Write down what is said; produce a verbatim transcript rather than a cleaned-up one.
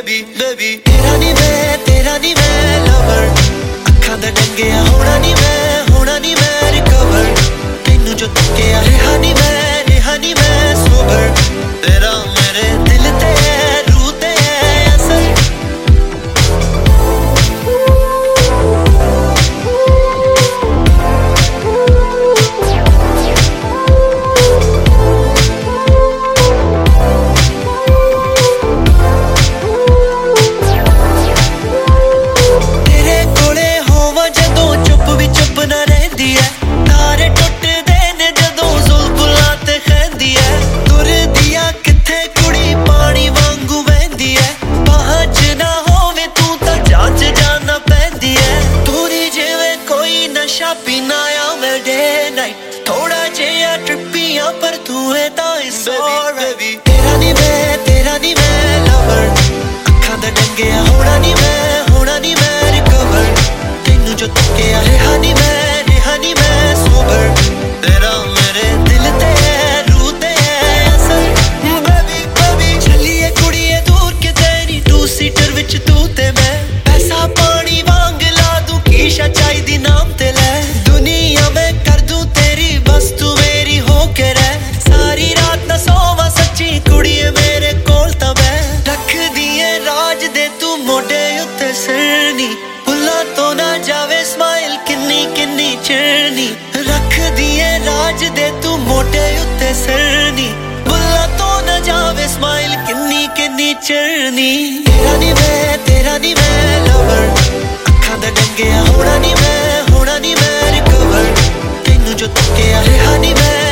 baby baby तेरा नी मैं तेरा नी मैं लवर अखां दा डंगिया होना नी मैं होना नी मैं रिकवर तेनू जो तकिया रेहा नी मैं रेहा नी मैं सोबर तेरा मेरे दिल ते रूह ते असर पीना या मैं डे नाइट थोड़ा जिया ट्रिपियां पर तू है ता इट्स ऑलराइट तेरा नी मैं तेरा नी मैं लवर अखां दा डंगिया होना नी मैं होना नी मैं रिकवर तेनू जो तकिया रेहा नी मैं रेहा नी मैं सोबर तेरा मेरे दिल ते रूह ते असर बेबी बेबी चलिए कुड़िए दूर किते नी टू सीटर विच तू ते मैं पैसा पानी वांग ला दूं कीशा चाहिदी नाम ते ले दुनिया में कर दूं तेरी बस तू मेरी होके रह सारी रात ना सोवा सच्ची कुड़िए मेरे कोल ता मैं रख दिए राज दे तू मोढे उत्ते सिरनी भुला तो ना जावे स्माइल किन्नी किन्नी चिरनी रख दिए राज दे तू मोढे उत्ते सिरनी भुला तो ना जावे स्माइल किन्नी किन्नी चिरनी तेरा नी मैं तेरा नी मैं लवर अखां दा डंगिया होना नी मैं होना नी मैं रिकवर तेनू जो तकिया रेहा नी मैं